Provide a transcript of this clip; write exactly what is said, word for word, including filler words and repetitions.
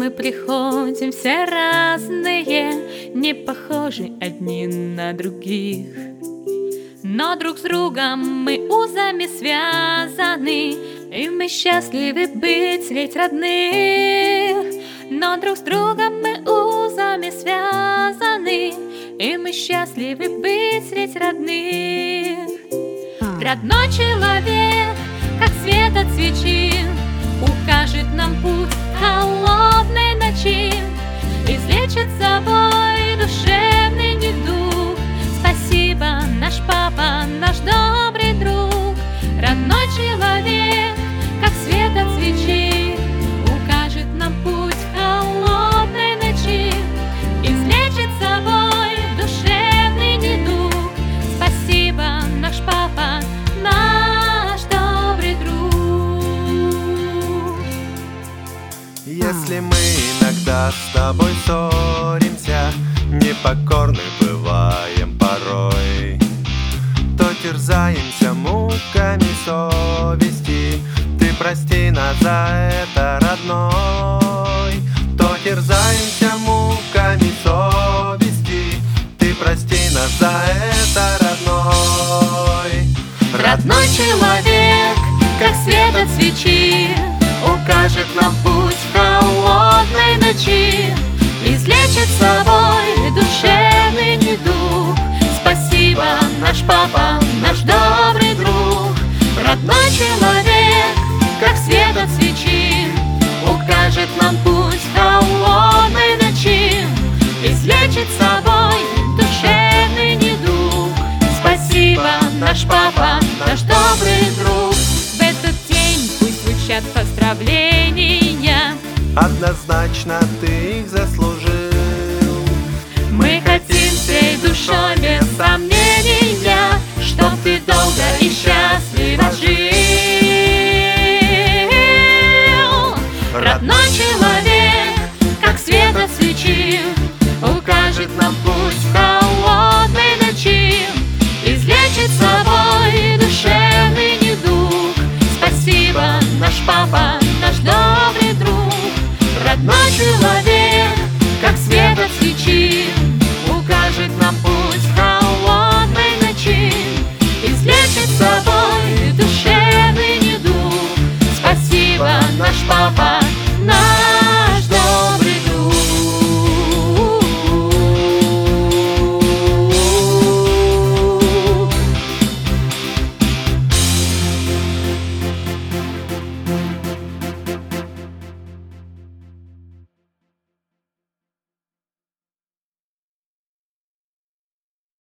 мы приходим все разные, не похожи одни на других. Но друг с другом мы узами связаны, и мы счастливы быть средь родных. Но друг с другом мы узами связаны, и мы счастливы быть средь родных. Родной человек, как свет от свечи, укажет нам путь холодной ночи, излечит собой душевный недуг. Спасибо, наш папа, наш добрый друг. Родной человек, как свет от свечи, укажет нам путь холодной ночи, излечит собой душевный недуг. Спасибо, наш папа, наш добрый друг. Если мы иногда с тобой ссоримся, непокорны бываем порой, то терзаемся муками совести. Ты прости нас за это, родной. То терзаемся муками совести. Ты прости нас за это, родной. Родной человек, как свет от свечи, укажет нам путь холодной ночи, излечит собой душевный недуг. Спасибо, наш папа, наш добрый друг. Родной человек, как свет от свечи, укажет нам путь холодной ночи, излечит собой душевный недуг. Спасибо, наш папа, наш добрый друг. В этот день пусть звучат поздравления, однозначно ты их заслужил. Мы хотим всей душой без сомнения, чтоб ты долго и счастливо жил.